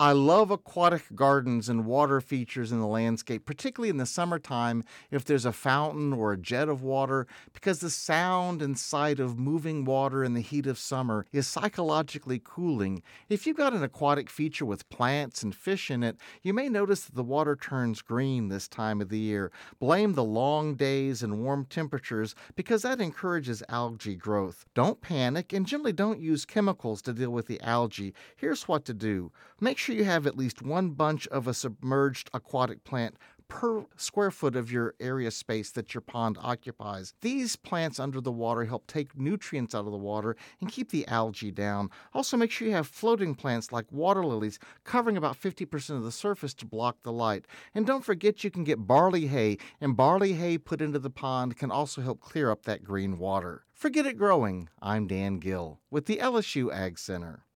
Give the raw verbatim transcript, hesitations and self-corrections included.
I love aquatic gardens and water features in the landscape, particularly in the summertime if there's a fountain or a jet of water, because the sound and sight of moving water in the heat of summer is psychologically cooling. If you've got an aquatic feature with plants and fish in it, you may notice that the water turns green this time of the year. Blame the long days and warm temperatures because that encourages algae growth. Don't panic and generally don't use chemicals to deal with the algae. Here's what to do. Make sure you have at least one bunch of a submerged aquatic plant per square foot of your area space that your pond occupies. These plants under the water help take nutrients out of the water and keep the algae down. Also, make sure you have floating plants like water lilies covering about fifty percent of the surface to block the light. And don't forget you can get barley hay, and barley hay put into the pond can also help clear up that green water. Forget it growing. I'm Dan Gill with the L S U Ag Center.